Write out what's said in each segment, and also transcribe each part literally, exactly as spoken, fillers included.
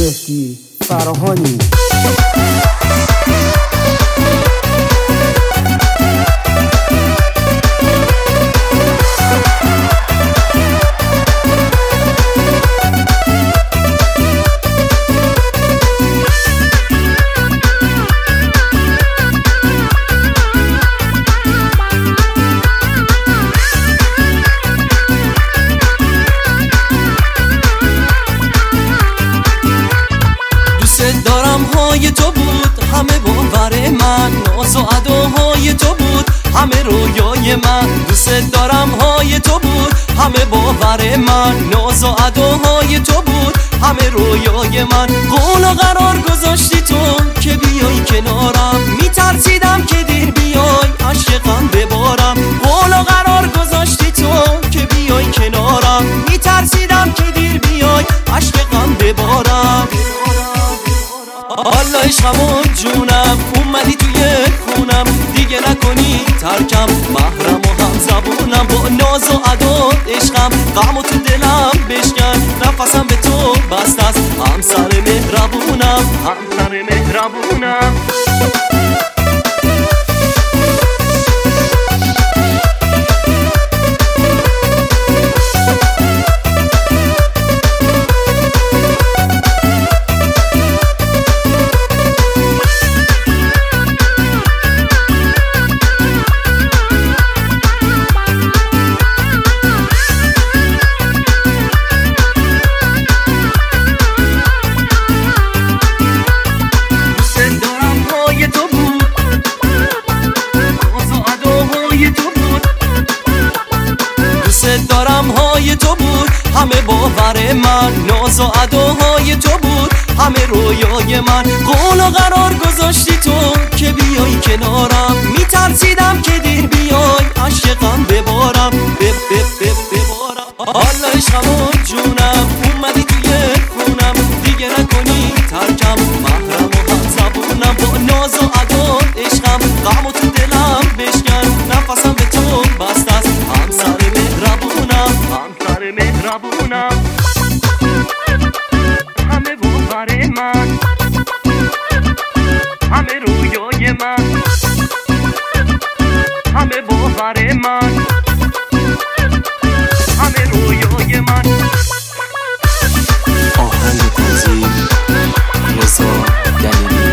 مهدی فراهانی. دارم های تو بود همه باور من، ناز و اداهای تو بود همه رویای من. دوست دارم های تو بود همه باور من، ناز و اداهای تو بود همه رویای من. قول و قرار گذاشتی تو که بیای کنارم، میترسیدم که دیر بیای عشقم ببارم. قول و قرار گذاشتی تو که بیای کنارم، میترسیدم که دیر بیای عشقم ببارم. حالا عشقم جونم اومدی توی خونم، دیگه نکنی ترکم، محرم و هم زبونم. با ناز و عداد عشقم غم و تو دلم بشکن، نفسم به تو بست است، همسر مهربونم، همسر مهربونم. دارم های تو بود همه باور من، ناز و اداهای تو بود همه رویای من. قول و قرار گذاشتی تو که بیای کنارم، میترسیدم که دیر بیای عشقم ببارم، بب بب بب ببارم. حالا عشقم جونم اومدی توی خونم، دیگه نکنی ترکم، محرم و هم زبونم. با ناز و عداد عشقم غم و تو دلم بشکن، نفسم به تو بست است، همسر مهربونم، همسر مهربونم. همه باور من همه رویای من، همه باور من همه رویای من. آهنگ تنظیم رضا دلیلی.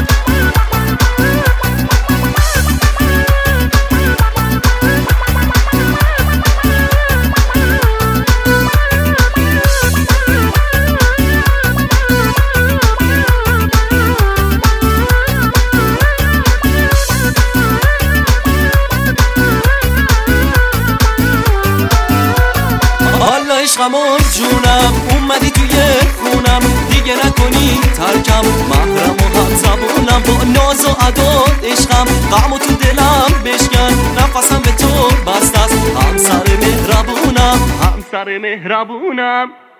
عشقم جونم اومدی توی خونم، دیگه نکنی ترکم، محرم و هم زبونم. با ناز و عداد عشقم غم و تو دلم بشکن، نفسم به تو بست است، همسر مهربونم، همسر مهربونم.